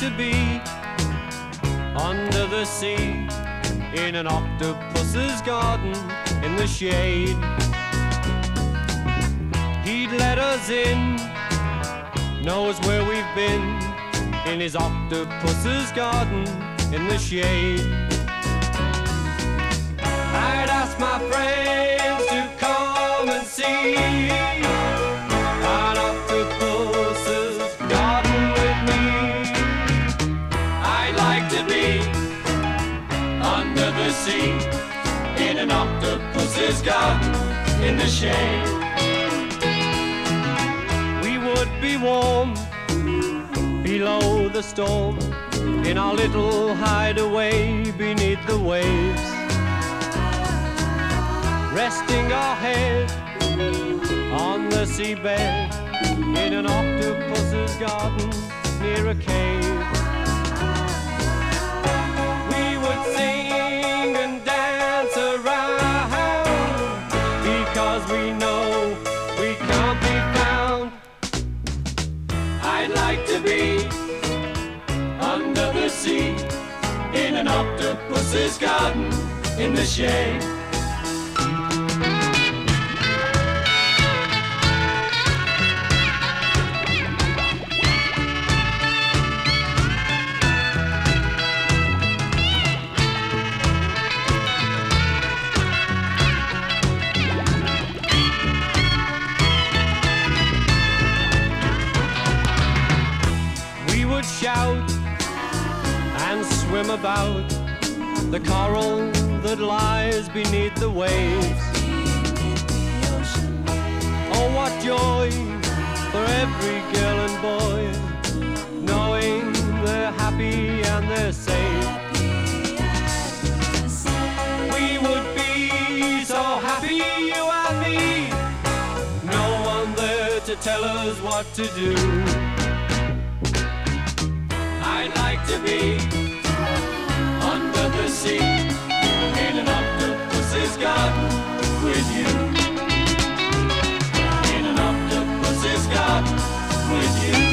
to be under the sea in an octopus's garden in the shade. He'd let us in, knows where we've been, in his octopus's garden in the shade. I'd ask my friends to come and see an octopus's garden with me. I'd like to be under the sea in an octopus's garden in the shade. We would be warm below the storm in our little hideaway beneath the waves, resting our head on the seabed in an octopus's garden near a cave. We would sing and dance around because we know we can't be found. I'd like to be under the sea in an octopus's garden in the shade. Shout and swim about the coral that lies beneath the waves. Oh, what joy for every girl and boy, knowing they're happy and they're safe. We would be so happy, you and me, no one there to tell us what to do. I'd like to be under the sea in an octopus's garden with you. In an octopus's garden with you.